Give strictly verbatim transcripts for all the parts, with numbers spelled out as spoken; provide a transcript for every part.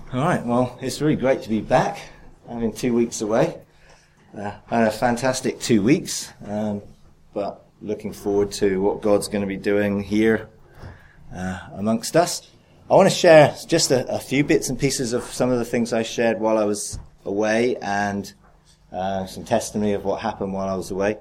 All right, well, it's really great to be back. I've been two weeks away. Uh, I had a fantastic two weeks, um, but looking forward to what God's going to be doing here uh, amongst us. I want to share just a, a few bits and pieces of some of the things I shared while I was away and uh, some testimony of what happened while I was away.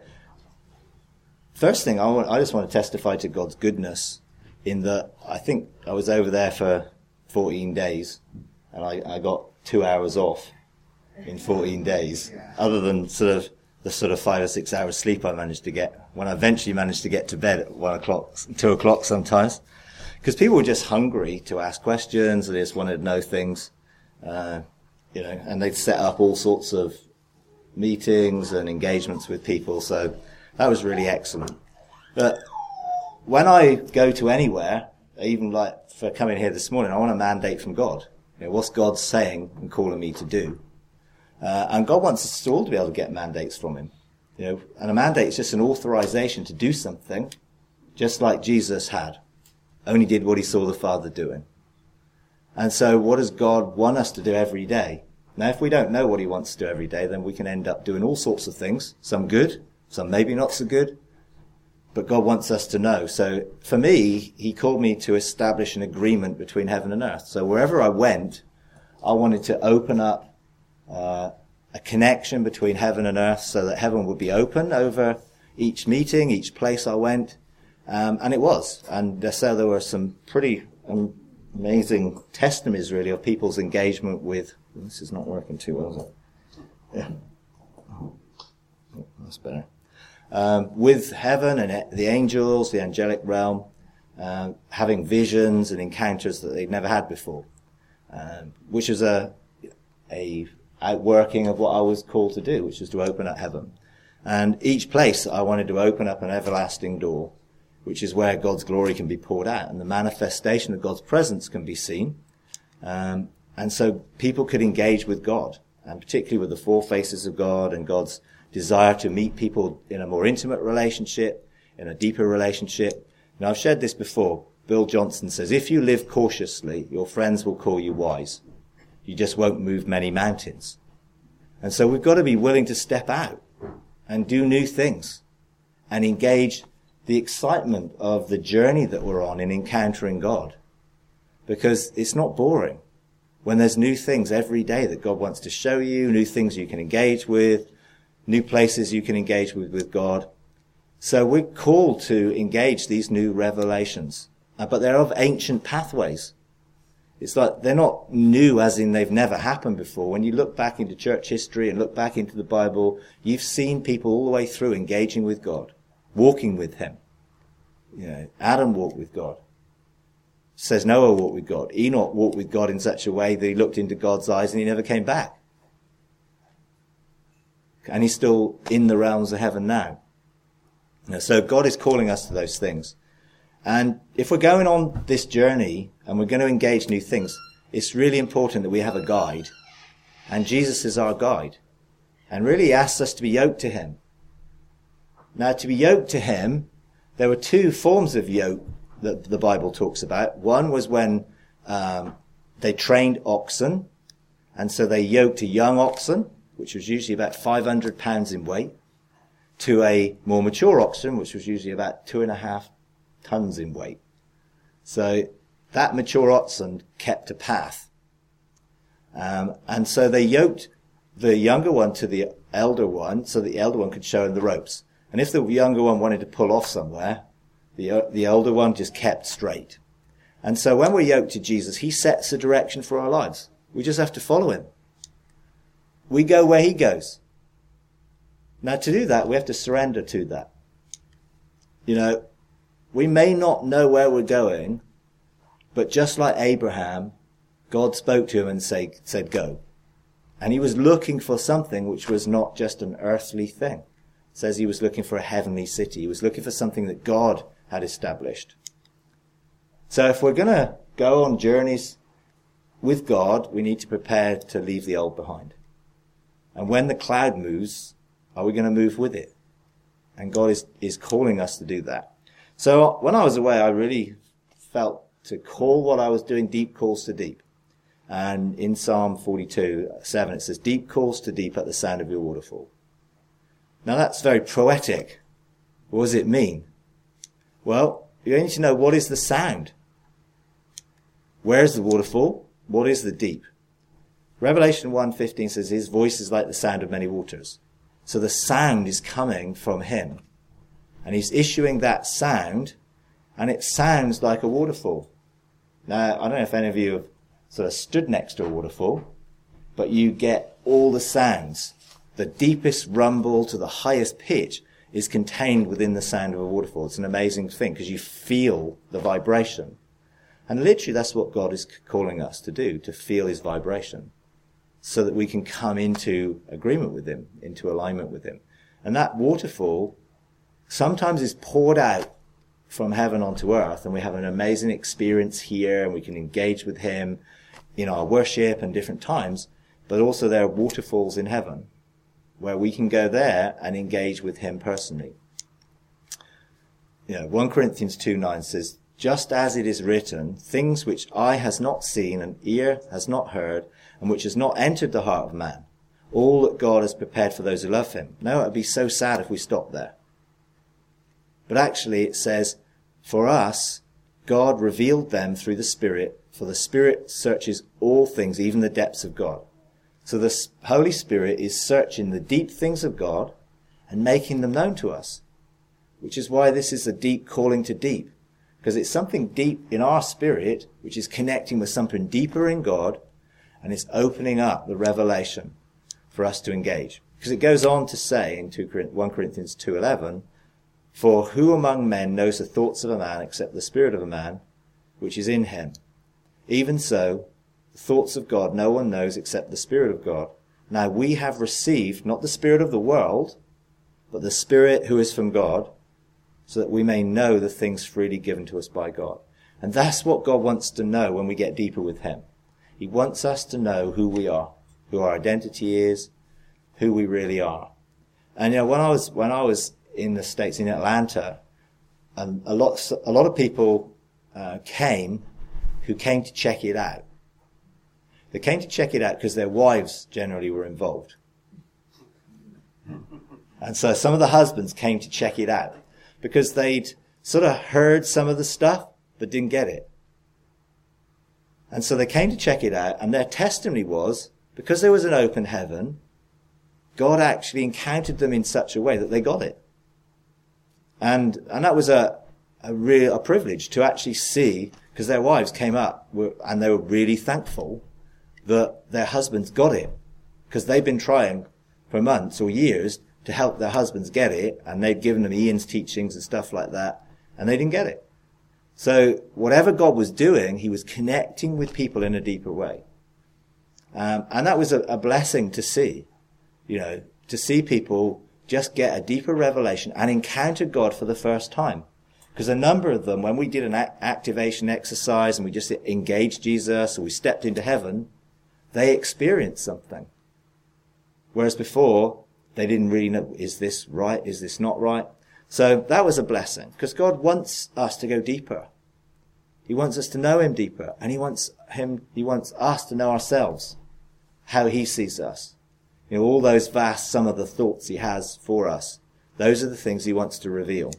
First thing, I, want, I just want to testify to God's goodness in that I think I was over there for fourteen days. And I, I got two hours off in fourteen days, other than sort of the sort of five or six hours sleep I managed to get when I eventually managed to get to bed at one o'clock, two o'clock sometimes. Because people were just hungry to ask questions, they just wanted to know things, uh, you know, and they'd set up all sorts of meetings and engagements with people, so that was really excellent. But when I go to anywhere, even like for coming here this morning, I want a mandate from God. You know, what's God saying and calling me to do? Uh, and God wants us all to be able to get mandates from him. You know, and a mandate is just an authorization to do something, just like Jesus had. Only did what he saw the Father doing. And so what does God want us to do every day? Now, if we don't know what he wants to do every day, then we can end up doing all sorts of things, some good, some maybe not so good. But God wants us to know. So for me, he called me to establish an agreement between heaven and earth. So wherever I went, I wanted to open up uh, a connection between heaven and earth so that heaven would be open over each meeting, each place I went. Um, and it was. And so there were some pretty amazing testimonies, really, of people's engagement with... This is not working too well, is it? Yeah. Oh, that's better. Um, with heaven and the angels, the angelic realm, uh, having visions and encounters that they'd never had before, um, which is a a outworking of what I was called to do, which is to open up heaven. And each place I wanted to open up an everlasting door, which is where God's glory can be poured out and the manifestation of God's presence can be seen. Um, and so people could engage with God, and particularly with the four faces of God and God's desire to meet people in a more intimate relationship, in a deeper relationship. Now, I've shared this before. Bill Johnson says, if you live cautiously, your friends will call you wise. You just won't move many mountains. And so we've got to be willing to step out and do new things and engage the excitement of the journey that we're on in encountering God. Because it's not boring when there's new things every day that God wants to show you, new things you can engage with, new places you can engage with, with God. So we're called to engage these new revelations. Uh, but they're of ancient pathways. It's like they're not new as in they've never happened before. When you look back into church history and look back into the Bible, you've seen people all the way through engaging with God, walking with him. You know, Adam walked with God. It says Noah walked with God. Enoch walked with God in such a way that he looked into God's eyes and he never came back. And he's still in the realms of heaven now. So God is calling us to those things. And if we're going on this journey and we're going to engage new things, it's really important that we have a guide. And Jesus is our guide. And really he asks us to be yoked to him. Now, to be yoked to him, there were two forms of yoke that the Bible talks about. One was when um, they trained oxen. And so they yoked a young oxen, which was usually about five hundred pounds in weight, to a more mature oxen, which was usually about two and a half tons in weight. So that mature oxen kept a path. Um, and so they yoked the younger one to the elder one so the elder one could show him the ropes. And if the younger one wanted to pull off somewhere, the, the elder one just kept straight. And so when we're yoked to Jesus, he sets the direction for our lives. We just have to follow him. We go where he goes. Now, to do that, we have to surrender to that. You know, we may not know where we're going, but just like Abraham, God spoke to him and say, said, go. And he was looking for something which was not just an earthly thing. It says he was looking for a heavenly city. He was looking for something that God had established. So if we're going to go on journeys with God, we need to prepare to leave the old behind. And when the cloud moves, are we going to move with it? And God is, is calling us to do that. So when I was away, I really felt to call what I was doing deep calls to deep. And in Psalm forty-two, seven, it says, deep calls to deep at the sound of your waterfall. Now that's very poetic. What does it mean? Well, you need to know, what is the sound? Where is the waterfall? What is the deep? Revelation one fifteen says his voice is like the sound of many waters. So the sound is coming from him. And he's issuing that sound, and it sounds like a waterfall. Now, I don't know if any of you have sort of stood next to a waterfall, but you get all the sounds. The deepest rumble to the highest pitch is contained within the sound of a waterfall. It's an amazing thing because you feel the vibration. And literally that's what God is calling us to do, to feel his vibration, so that we can come into agreement with him, into alignment with him. And that waterfall sometimes is poured out from heaven onto earth, and we have an amazing experience here, and we can engage with him in our worship and different times. But also there are waterfalls in heaven where we can go there and engage with him personally. You know, First Corinthians two nine says, just as it is written, things which eye has not seen and ear has not heard, and which has not entered the heart of man, all that God has prepared for those who love him. No, it would be so sad if we stopped there. But actually it says, for us, God revealed them through the Spirit, for the Spirit searches all things, even the depths of God. So the Holy Spirit is searching the deep things of God and making them known to us, which is why this is a deep calling to deep, because it's something deep in our spirit, which is connecting with something deeper in God, and it's opening up the revelation for us to engage. Because it goes on to say in First Corinthians two eleven, for who among men knows the thoughts of a man except the spirit of a man, which is in him? Even so, the thoughts of God no one knows except the Spirit of God. Now we have received not the spirit of the world, but the Spirit who is from God, so that we may know the things freely given to us by God. And that's what God wants to know when we get deeper with him. He wants us to know who we are, who our identity is, who we really are. And you know, when I was when I was in the States, in Atlanta, um, a lot a lot of people uh, came who came to check it out. They came to check it out because their wives generally were involved. And so some of the husbands came to check it out because they'd sort of heard some of the stuff but didn't get it. And so they came to check it out, and their testimony was, because there was an open heaven, God actually encountered them in such a way that they got it. And and that was a a real a privilege to actually see, because their wives came up were, and they were really thankful that their husbands got it, because they'd been trying for months or years to help their husbands get it, and they'd given them Ian's teachings and stuff like that, and they didn't get it. So whatever God was doing, he was connecting with people in a deeper way. Um, and that was a, a blessing to see, you know, to see people just get a deeper revelation and encounter God for the first time. Because a number of them, when we did an a- activation exercise and we just engaged Jesus or we stepped into heaven, they experienced something. Whereas before, they didn't really know, is this right? Is this not right? So that was a blessing, because God wants us to go deeper. He wants us to know him deeper, and he wants him, he wants us to know ourselves, how he sees us. You know, all those vast, some of the thoughts he has for us, those are the things he wants to reveal.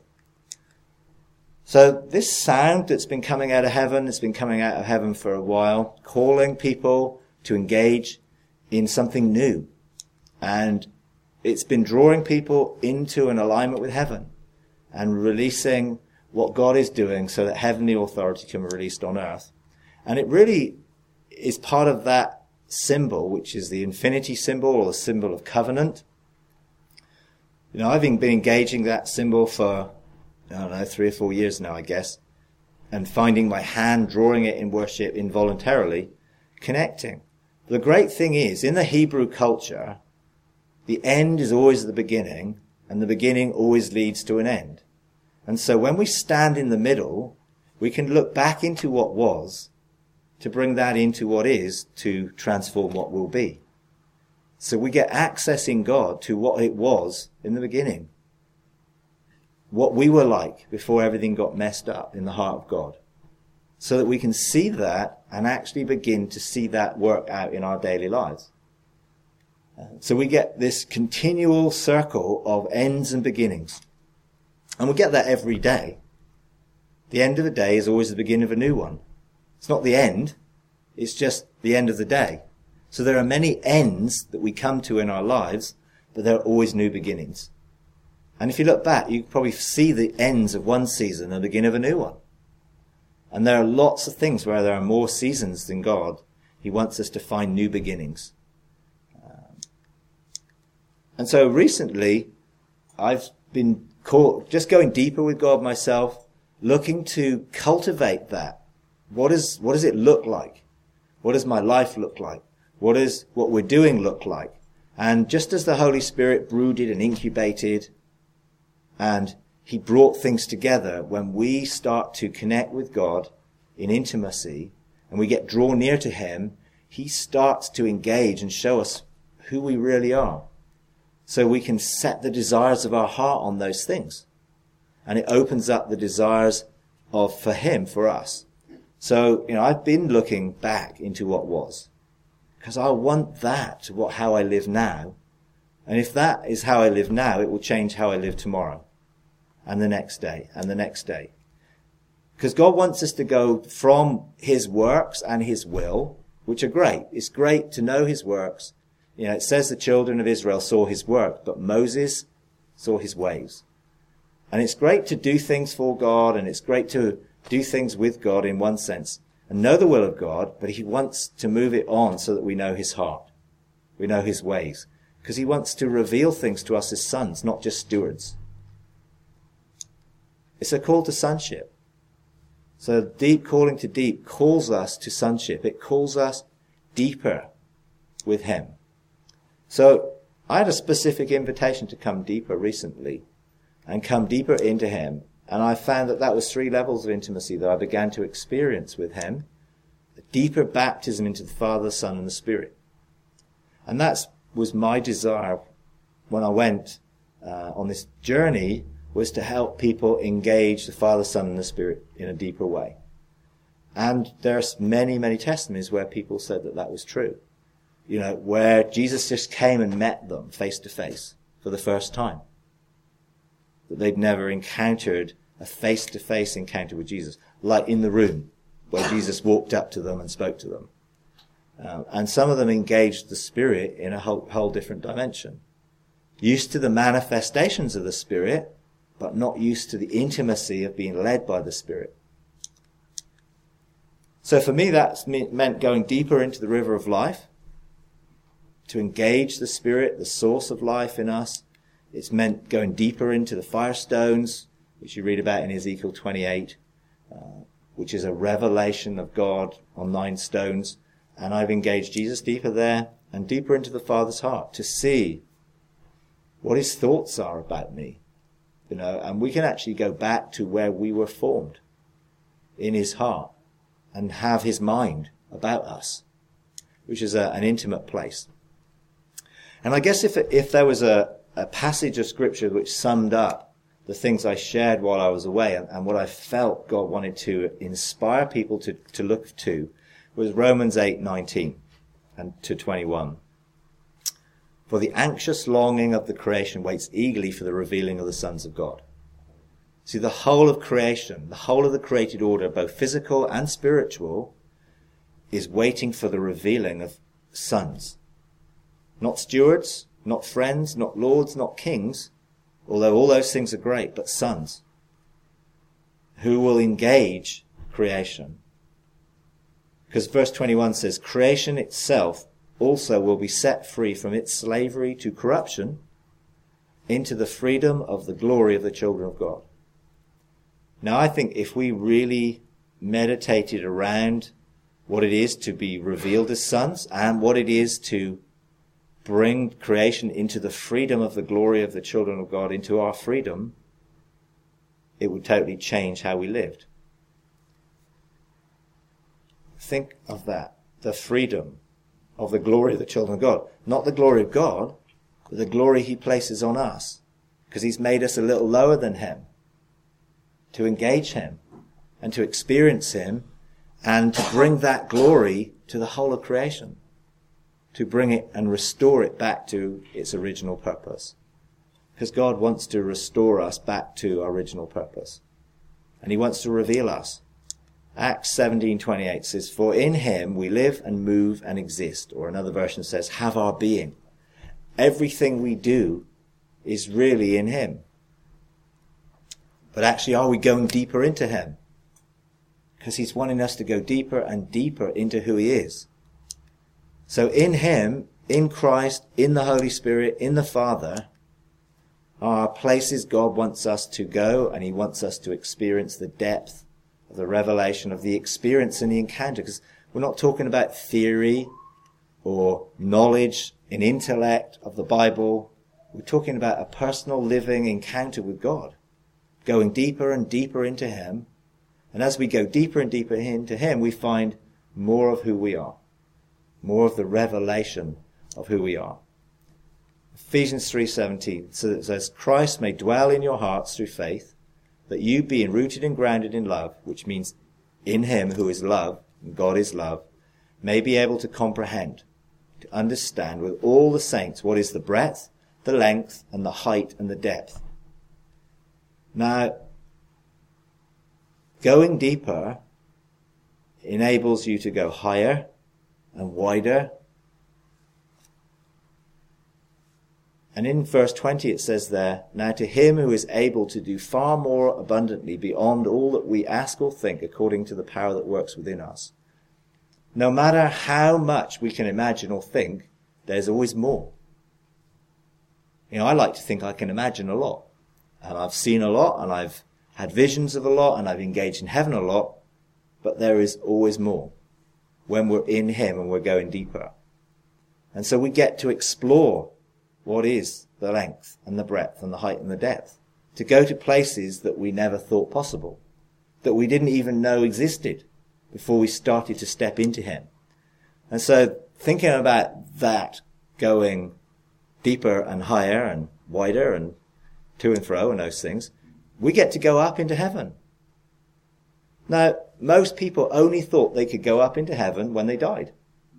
So this sound that's been coming out of heaven, it's been coming out of heaven for a while, calling people to engage in something new. And it's been drawing people into an alignment with heaven and releasing what God is doing so that heavenly authority can be released on earth. And it really is part of that symbol, which is the infinity symbol, or the symbol of covenant. You know, I've been engaging that symbol for, I don't know, three or four years now, I guess, and finding my hand, drawing it in worship involuntarily, connecting. The great thing is, in the Hebrew culture, the end is always the beginning, and the beginning always leads to an end. And so when we stand in the middle, we can look back into what was to bring that into what is, to transform what will be. So we get access in God to what it was in the beginning. What we were like before everything got messed up in the heart of God. so that we can see that and actually begin to see that work out in our daily lives. So we get this continual circle of ends and beginnings. And we get that every day. The end of a day is always the beginning of a new one. It's not the end. It's just the end of the day. So there are many ends that we come to in our lives, but there are always new beginnings. And if you look back, you can probably see the ends of one season and the beginning of a new one. And there are lots of things where there are more seasons than God. He wants us to find new beginnings. And so recently, I've been caught, just going deeper with God myself, looking to cultivate that. What is, what does it look like? What does my life look like? What is what we're doing look like? And just as the Holy Spirit brooded and incubated, and he brought things together, when we start to connect with God in intimacy, and we get drawn near to him, he starts to engage and show us who we really are. So we can set the desires of our heart on those things. And it opens up the desires of, for him, for us. So, you know, I've been looking back into what was. Because I want that to what, how I live now. And if that is how I live now, it will change how I live tomorrow. And the next day, and the next day. Because God wants us to go from his works and his will, which are great. It's great to know his works. You know, it says the children of Israel saw his work, but Moses saw his ways. And it's great to do things for God, and it's great to do things with God in one sense, and know the will of God, but he wants to move it on so that we know his heart. We know his ways. Because he wants to reveal things to us as sons, not just stewards. It's a call to sonship. So deep calling to deep calls us to sonship. It calls us deeper with him. So I had a specific invitation to come deeper recently and come deeper into him. And I found that that was three levels of intimacy that I began to experience with him. A deeper baptism into the Father, the Son, and the Spirit. And that was my desire when I went uh, on this journey, was to help people engage the Father, Son, and the Spirit in a deeper way. And there's many, many testimonies where people said that that was true. You know, where Jesus just came and met them face to face for the first time. That they'd never encountered a face-to-face encounter with Jesus, like in the room where Jesus walked up to them and spoke to them. Um, and some of them engaged the Spirit in a whole, whole different dimension. Used to the manifestations of the Spirit, but not used to the intimacy of being led by the Spirit. So for me, that's meant going deeper into the river of life, to engage the Spirit, the source of life in us. It's meant going deeper into the firestones, which you read about in Ezekiel twenty-eight, uh, which is a revelation of God on nine stones. And I've engaged Jesus deeper there and deeper into the Father's heart to see what his thoughts are about me. You know, and we can actually go back to where we were formed in his heart and have his mind about us, which is a, an intimate place. And I guess if if there was a, a passage of scripture which summed up the things I shared while I was away and, and what I felt God wanted to inspire people to, to look to was Romans eight nineteen and to twenty-one. For the anxious longing of the creation waits eagerly for the revealing of the sons of God. See, the whole of creation, the whole of the created order, both physical and spiritual, is waiting for the revealing of sons. Not stewards, not friends, not lords, not kings, although all those things are great, but sons who will engage creation. Because verse twenty-one says, creation itself also will be set free from its slavery to corruption into the freedom of the glory of the children of God. Now, I think if we really meditated around what it is to be revealed as sons and what it is to bring creation into the freedom of the glory of the children of God, into our freedom, it would totally change how we lived. Think of that, the freedom of the glory of the children of God. Not the glory of God, but the glory he places on us, because he's made us a little lower than him, to engage him and to experience him and to bring that glory to the whole of creation, to bring it and restore it back to its original purpose. Because God wants to restore us back to our original purpose. And he wants to reveal us. Acts seventeen twenty-eight says, "For in him we live and move and exist," or another version says, "have our being." Everything we do is really in him. But actually, are we going deeper into him? Because he's wanting us to go deeper and deeper into who he is. So in him, in Christ, in the Holy Spirit, in the Father, are places God wants us to go, and he wants us to experience the depth of the revelation, of the experience and the encounter. Because we're not talking about theory or knowledge and intellect of the Bible. We're talking about a personal living encounter with God, going deeper and deeper into him. And as we go deeper and deeper into him, we find more of who we are, more of the revelation of who we are. Ephesians three seventeen says, "Christ may dwell in your hearts through faith, that you, being rooted and grounded in love," which means in him who is love, and God is love, "may be able to comprehend," to understand with all the saints what is the breadth, the length, and the height, and the depth. Now, going deeper enables you to go higher and wider. And in verse twenty it says there, "Now to him who is able to do far more abundantly beyond all that we ask or think, according to the power that works within us." No matter how much we can imagine or think, there's always more. You know, I like to think I can imagine a lot. And I've seen a lot, and I've had visions of a lot, and I've engaged in heaven a lot. But there is always more when we're in him and we're going deeper. And so we get to explore what is the length and the breadth and the height and the depth. To go to places that we never thought possible, that we didn't even know existed before we started to step into him. And so thinking about that, going deeper and higher and wider and to and fro and those things, we get to go up into heaven. Now, most people only thought they could go up into heaven when they died.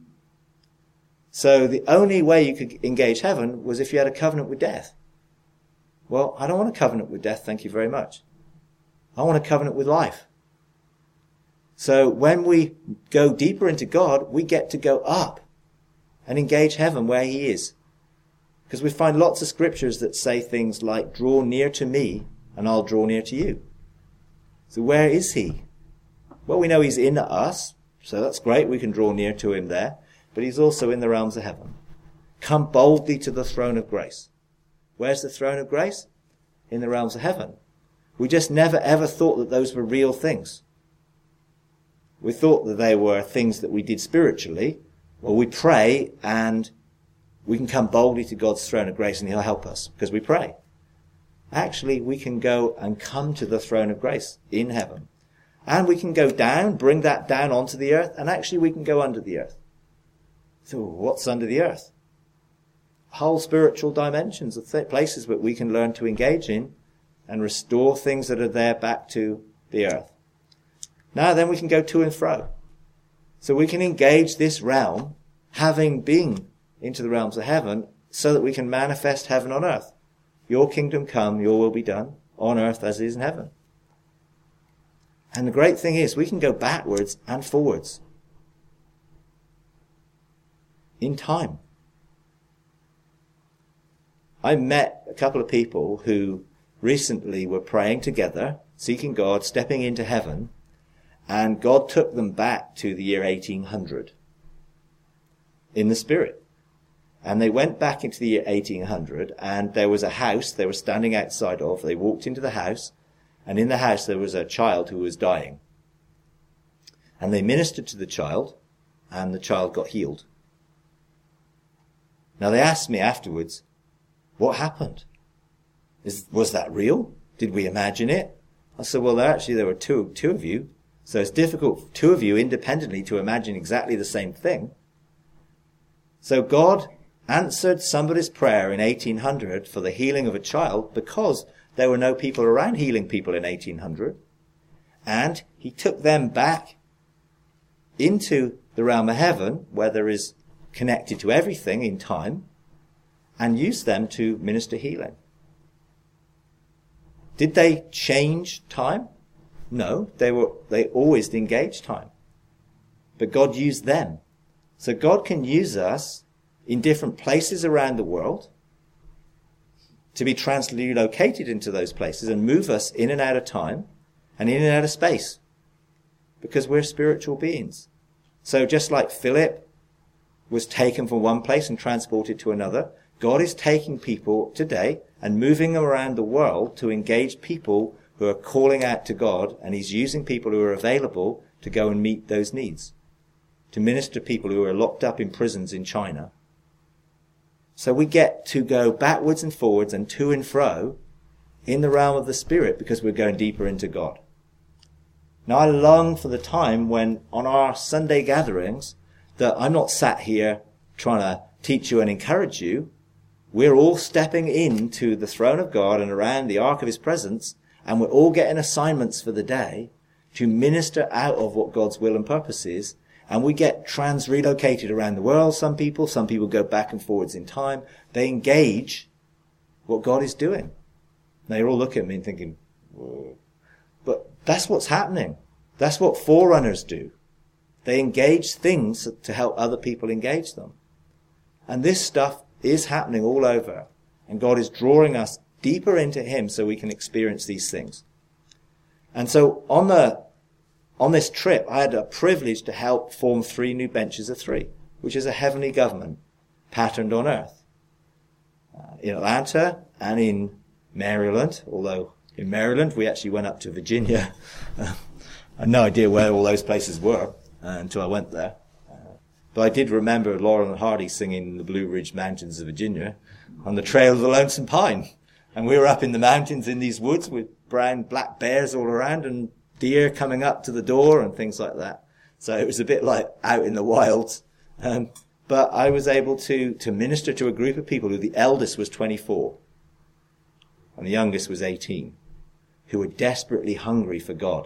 So the only way you could engage heaven was if you had a covenant with death. Well, I don't want a covenant with death, thank you very much. I want a covenant with life. So when we go deeper into God, we get to go up and engage heaven where he is. Because we find lots of scriptures that say things like, "Draw near to me and I'll draw near to you." So where is he? Well, we know he's in us, so that's great. We can draw near to him there. But he's also in the realms of heaven. Come boldly to the throne of grace. Where's the throne of grace? In the realms of heaven. We just never ever thought that those were real things. We thought that they were things that we did spiritually. Well, we pray and we can come boldly to God's throne of grace and he'll help us because we pray. Actually, we can go and come to the throne of grace in heaven. And we can go down, bring that down onto the earth, and actually we can go under the earth. So what's under the earth? Whole spiritual dimensions of th- places that we can learn to engage in and restore things that are there back to the earth. Now then we can go to and fro. So we can engage this realm, having been into the realms of heaven, so that we can manifest heaven on earth. Your kingdom come, your will be done, on earth as it is in heaven. And the great thing is we can go backwards and forwards in time. I met a couple of people who recently were praying together, seeking God, stepping into heaven, and God took them back to the year eighteen hundred in the spirit. And they went back into the year eighteen hundred, and there was a house they were standing outside of. They walked into the house, and in the house there was a child who was dying. And they ministered to the child, and the child got healed. Now they asked me afterwards, what happened? Is, was that real? Did we imagine it? I said, well, there actually there were two, two of you. So it's difficult for two of you independently to imagine exactly the same thing. So God answered somebody's prayer in eighteen hundred for the healing of a child because there were no people around healing people in eighteen hundred. And he took them back into the realm of heaven, where there is connected to everything in time, and use them to minister healing. Did they change time? No, they were, they always engaged time. But God used them. So God can use us in different places around the world to be translocated into those places and move us in and out of time and in and out of space, because we're spiritual beings. So just like Philip was taken from one place and transported to another, God is taking people today and moving them around the world to engage people who are calling out to God, and he's using people who are available to go and meet those needs, to minister to people who are locked up in prisons in China. So we get to go backwards and forwards and to and fro in the realm of the Spirit, because we're going deeper into God. Now I long for the time when on our Sunday gatherings that I'm not sat here trying to teach you and encourage you. We're all stepping into the throne of God and around the ark of his presence, and we're all getting assignments for the day to minister out of what God's will and purpose is. And we get trans-relocated around the world, some people. Some people go back and forwards in time. They engage what God is doing. They all look at me and thinking, whoa. But that's what's happening. That's what forerunners do. They engage things to help other people engage them. And this stuff is happening all over. And God is drawing us deeper into him so we can experience these things. And so on the On this trip, I had a privilege to help form three new benches of three, which is a heavenly government patterned on earth. Uh, in Atlanta and in Maryland, although in Maryland we actually went up to Virginia. Uh, I had no idea where all those places were uh, until I went there. Uh, but I did remember Laurel and Hardy singing the Blue Ridge Mountains of Virginia on the Trail of the Lonesome Pine. And we were up in the mountains in these woods with brown, black bears all around and deer coming up to the door and things like that. So it was a bit like out in the wilds. Um, but I was able to, to minister to a group of people who the eldest was twenty-four and the youngest was eighteen, who were desperately hungry for God,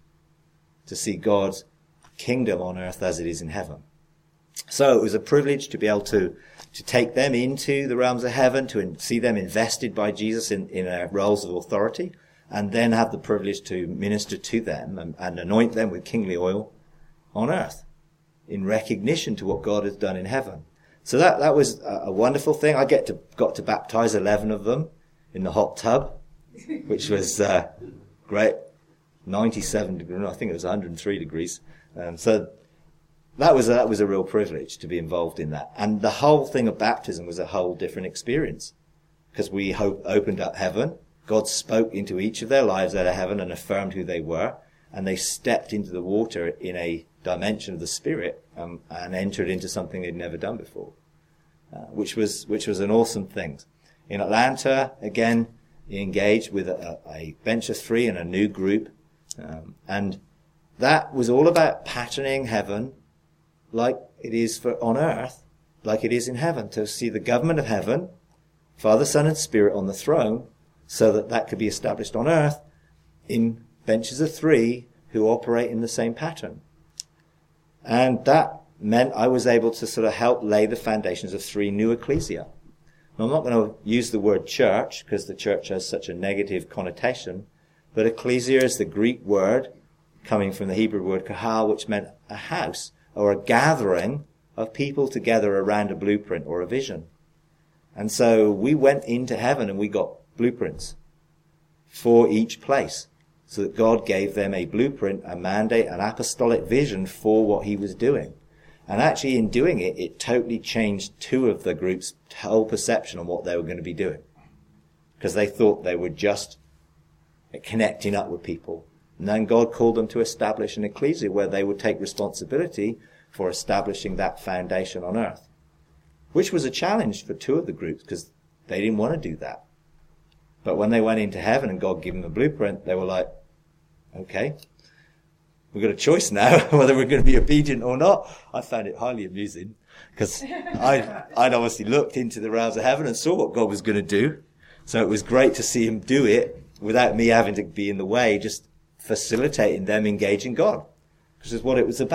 to see God's kingdom on earth as it is in heaven. So it was a privilege to be able to, to take them into the realms of heaven, to see them invested by Jesus in, in uh, roles of authority, and then have the privilege to minister to them and, and anoint them with kingly oil on earth in recognition to what God has done in heaven. So that, that was a, a wonderful thing. I get to, got to baptize eleven of them in the hot tub, which was, uh, great. ninety-seven degrees, I think it was one hundred three degrees. Um, so that was, a, that was a real privilege to be involved in that. And the whole thing of baptism was a whole different experience, because we hope, opened up heaven. God spoke into each of their lives out of heaven and affirmed who they were, and they stepped into the water in a dimension of the Spirit um, and entered into something they'd never done before, uh, which was which was an awesome thing. In Atlanta, again, he engaged with a, a bench of three and a new group, um, and that was all about patterning heaven like it is for on earth, like it is in heaven, to see the government of heaven, Father, Son, and Spirit on the throne, so that that could be established on earth in benches of three who operate in the same pattern. And that meant I was able to sort of help lay the foundations of three new ecclesia. Now, I'm not going to use the word church because the church has such a negative connotation, but ecclesia is the Greek word coming from the Hebrew word kahal, which meant a house or a gathering of people together around a blueprint or a vision. And so we went into heaven and we got blueprints for each place, so that God gave them a blueprint, a mandate, an apostolic vision for what he was doing. And actually in doing it, it totally changed two of the group's whole perception on what they were going to be doing, because they thought they were just connecting up with people. And then God called them to establish an ecclesia where they would take responsibility for establishing that foundation on earth, which was a challenge for two of the groups because they didn't want to do that. But when they went into heaven and God gave them a blueprint, they were like, okay, we've got a choice now whether we're going to be obedient or not. I found it highly amusing because I'd, I'd obviously looked into the realms of heaven and saw what God was going to do. So it was great to see him do it without me having to be in the way, just facilitating them engaging God. Because it's what it was about.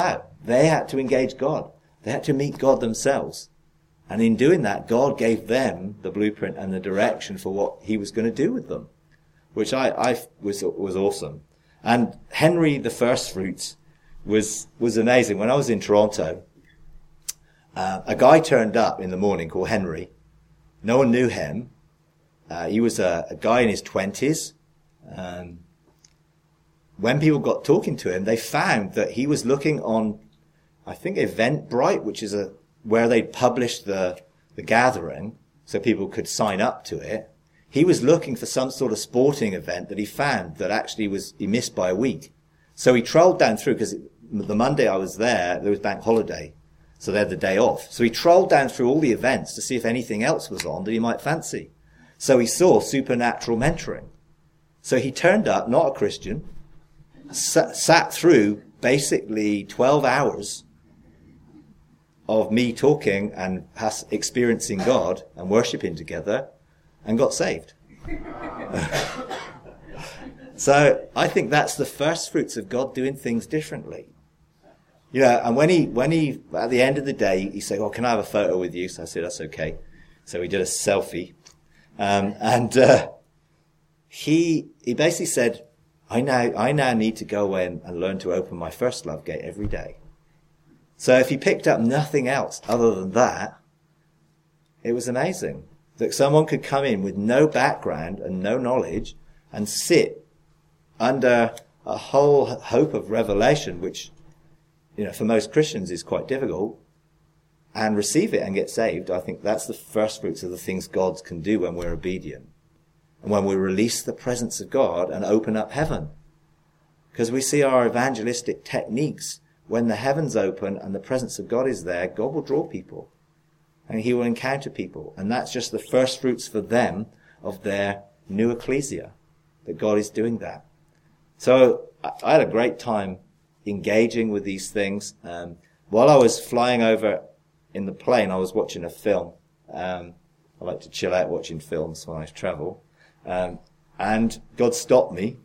They had to engage God. They had to meet God themselves. And in doing that, God gave them the blueprint and the direction for what he was going to do with them, which I, I was, was awesome. And Henry the First Fruits was, was amazing. When I was in Toronto, uh, a guy turned up in the morning called Henry. No one knew him. Uh, he was a, a guy in his twenties. Um, when people got talking to him, they found that he was looking on, I think, Eventbrite, which is a, where they published the, the gathering so people could sign up to it. He was looking for some sort of sporting event that he found that actually was, he missed by a week. So he trolled down through, because the Monday I was there, there was bank holiday. So they had the day off. So he trolled down through all the events to see if anything else was on that he might fancy. So he saw supernatural mentoring. So he turned up, not a Christian, sat, sat through basically twelve hours of me talking and has, experiencing God and worshipping together, and got saved. So I think that's the first fruits of God doing things differently. You know, and when he, when he, at the end of the day, he said, "Oh, can I have a photo with you?" So I said, "That's okay." So we did a selfie. Um, and, uh, he, he basically said, I now, I now need to go away and, and learn to open my first love gate every day. So if he picked up nothing else other than that, it was amazing that someone could come in with no background and no knowledge and sit under a whole hope of revelation, which, you know, for most Christians is quite difficult, and receive it and get saved. I think that's the first fruits of the things God can do when we're obedient. And when we release the presence of God and open up heaven. Because we see our evangelistic techniques, when the heavens open and the presence of God is there, God will draw people. And he will encounter people. And that's just the first fruits for them of their new ecclesia, that God is doing that. So I had a great time engaging with these things. Um, while I was flying over in the plane, I was watching a film. Um, I like to chill out watching films when I travel. Um, and God stopped me,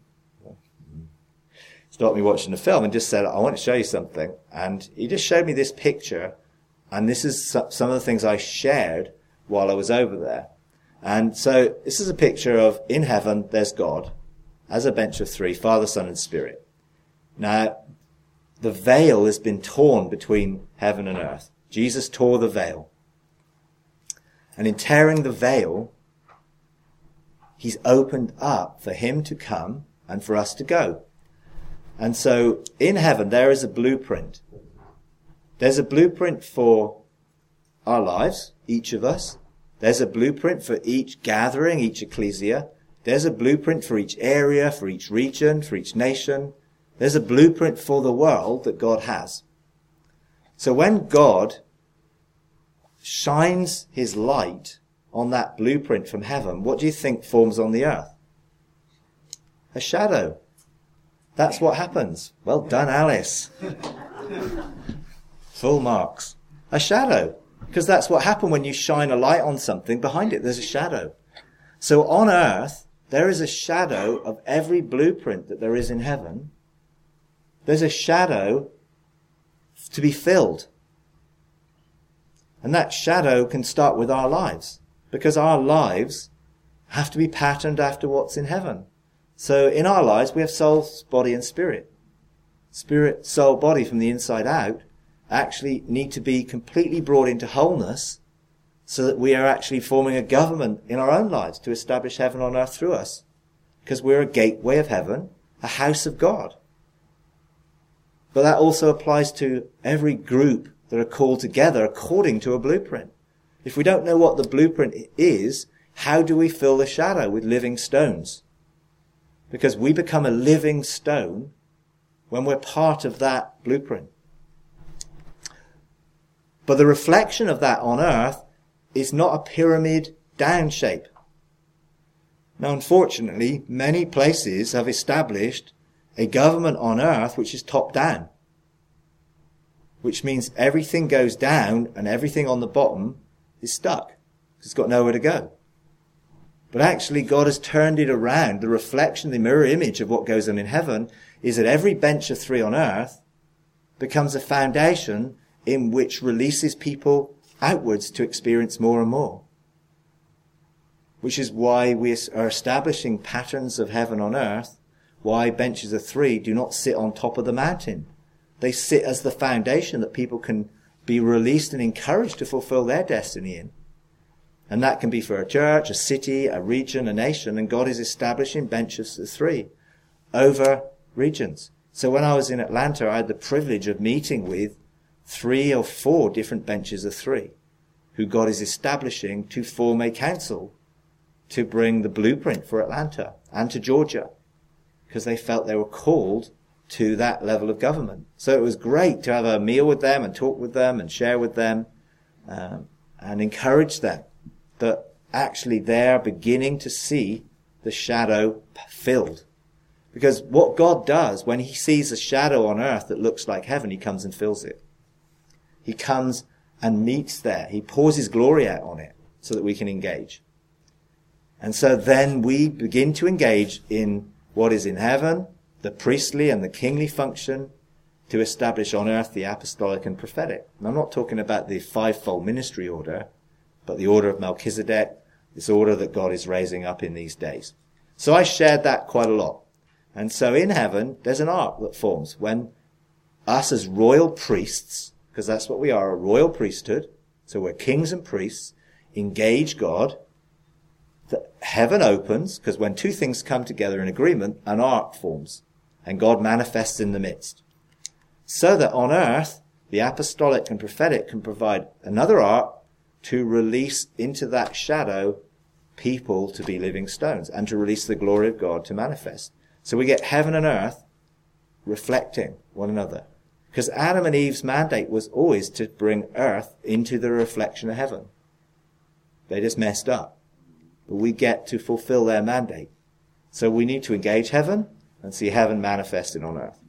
stopped me watching the film and just said, "I want to show you something." And he just showed me this picture. And this is some of the things I shared while I was over there. And so this is a picture of, in heaven, there's God as a bench of three, Father, Son, and Spirit. Now, the veil has been torn between heaven and earth. Jesus tore the veil. And in tearing the veil, he's opened up for him to come and for us to go. And so in heaven, there is a blueprint. There's a blueprint for our lives, each of us. There's a blueprint for each gathering, each ecclesia. There's a blueprint for each area, for each region, for each nation. There's a blueprint for the world that God has. So when God shines his light on that blueprint from heaven, what do you think forms on the earth? A shadow. That's what happens. Well done, Alice. Full marks. A shadow. Because that's what happened when you shine a light on something. Behind it, there's a shadow. So on earth, there is a shadow of every blueprint that there is in heaven. There's a shadow to be filled. And that shadow can start with our lives. Because our lives have to be patterned after what's in heaven. So in our lives, we have soul, body, and spirit. Spirit, soul, body from the inside out actually need to be completely brought into wholeness so that we are actually forming a government in our own lives to establish heaven on earth through us. Because we're a gateway of heaven, a house of God. But that also applies to every group that are called together according to a blueprint. If we don't know what the blueprint is, how do we fill the shadow with living stones? Because we become a living stone when we're part of that blueprint. But the reflection of that on earth is not a pyramid down shape. Now, unfortunately, many places have established a government on earth which is top down. Which means everything goes down and everything on the bottom is stuck. It's got nowhere to go. But actually, God has turned it around. The reflection, the mirror image of what goes on in heaven is that every bench of three on earth becomes a foundation in which releases people outwards to experience more and more. Which is why we are establishing patterns of heaven on earth, why benches of three do not sit on top of the mountain. They sit as the foundation that people can be released and encouraged to fulfill their destiny in. And that can be for a church, a city, a region, a nation, and God is establishing benches of three over regions. So when I was in Atlanta, I had the privilege of meeting with three or four different benches of three, who God is establishing to form a council to bring the blueprint for Atlanta and to Georgia, because they felt they were called to that level of government. So it was great to have a meal with them and talk with them and share with them um, and encourage them that actually they're beginning to see the shadow filled. Because what God does when he sees a shadow on earth that looks like heaven, he comes and fills it. He comes and meets there. He pours his glory out on it so that we can engage. And so then we begin to engage in what is in heaven, the priestly and the kingly function, to establish on earth the apostolic and prophetic. And I'm not talking about the fivefold ministry order, but the order of Melchizedek, this order that God is raising up in these days. So I shared that quite a lot. And so in heaven, there's an ark that forms when us as royal priests, because that's what we are, a royal priesthood, so we're kings and priests, engage God. The heaven opens, because when two things come together in agreement, an ark forms, and God manifests in the midst. So that on earth, the apostolic and prophetic can provide another ark to release into that shadow people to be living stones, and to release the glory of God to manifest. So we get heaven and earth reflecting one another. Because Adam and Eve's mandate was always to bring earth into the reflection of heaven. They just messed up. But we get to fulfill their mandate. So we need to engage heaven and see heaven manifested on earth.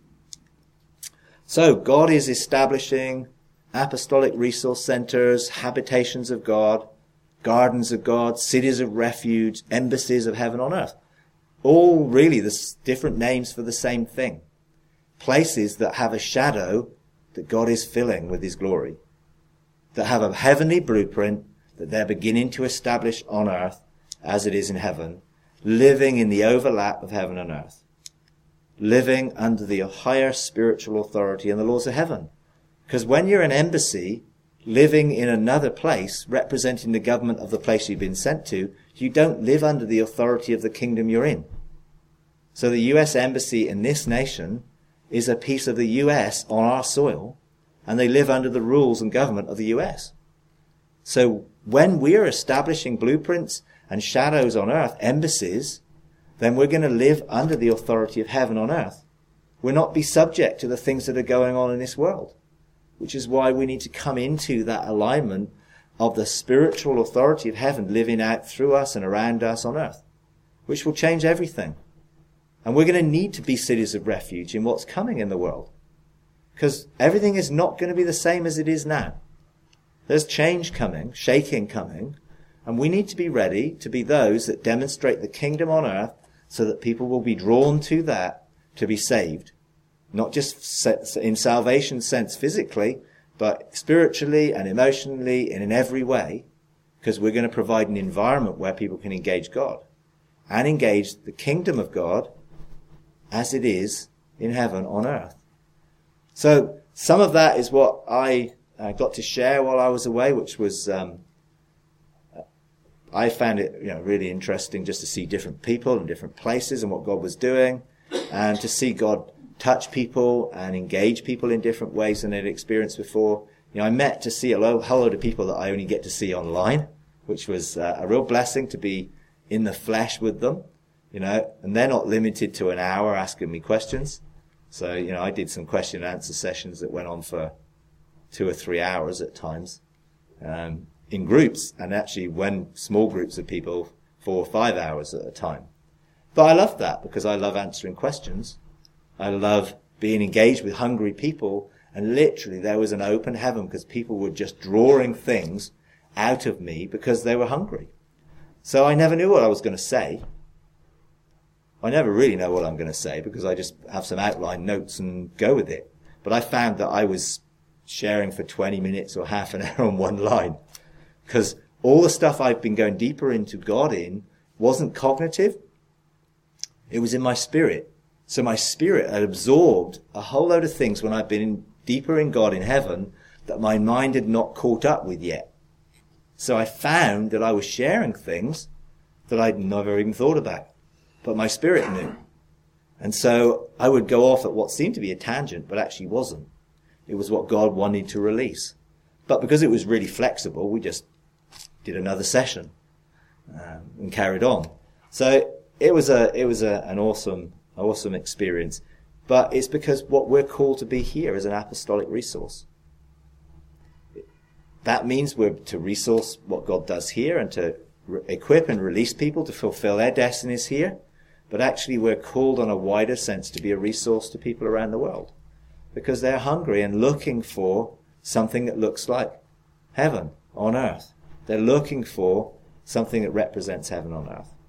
So God is establishing apostolic resource centers, habitations of God, gardens of God, cities of refuge, embassies of heaven on earth. All really the different names for the same thing. Places that have a shadow that God is filling with his glory. That have a heavenly blueprint that they're beginning to establish on earth as it is in heaven, living in the overlap of heaven and earth, living under the higher spiritual authority and the laws of heaven. Because when you're an embassy, living in another place, representing the government of the place you've been sent to, you don't live under the authority of the kingdom you're in. So the U S embassy in this nation is a piece of the U S on our soil, and they live under the rules and government of the U S. So when we're establishing blueprints and shadows on earth, embassies, then we're going to live under the authority of heaven on earth. We'll not be subject to the things that are going on in this world, which is why we need to come into that alignment of the spiritual authority of heaven living out through us and around us on earth, which will change everything. And we're going to need to be cities of refuge in what's coming in the world, because everything is not going to be the same as it is now. There's change coming, shaking coming, and we need to be ready to be those that demonstrate the kingdom on earth so that people will be drawn to that to be saved. Not just in salvation sense physically, but spiritually and emotionally and in every way, because we're going to provide an environment where people can engage God and engage the kingdom of God as it is in heaven on earth. So some of that is what I uh, got to share while I was away, which was, um, I found it, you know, really interesting just to see different people and different places and what God was doing, and to see God touch people and engage people in different ways than they'd experienced before. You know, I met to see a whole load of people that I only get to see online, which was uh, a real blessing to be in the flesh with them, you know, and they're not limited to an hour asking me questions. So, you know, I did some question and answer sessions that went on for two or three hours at times, um, in groups, and actually when small groups of people, four or five hours at a time. But I love that because I love answering questions. I love being engaged with hungry people, and literally there was an open heaven because people were just drawing things out of me because they were hungry. So I never knew what I was going to say. I never really know what I'm going to say because I just have some outline notes and go with it. But I found that I was sharing for twenty minutes or half an hour on one line, because all the stuff I've been going deeper into God in wasn't cognitive. It was in my spirit. So my spirit had absorbed a whole load of things when I'd been in, deeper in God in heaven that my mind had not caught up with yet. So I found that I was sharing things that I'd never even thought about, but my spirit knew. And so I would go off at what seemed to be a tangent, but actually wasn't. It was what God wanted to release. But because it was really flexible, we just did another session um, and carried on. So it was a it was a, an awesome awesome experience. But it's because what we're called to be here is an apostolic resource. That means we're to resource what God does here and to re- equip and release people to fulfill their destinies here. But actually we're called on a wider sense to be a resource to people around the world, because they're hungry and looking for something that looks like heaven on earth. They're looking for something that represents heaven on earth.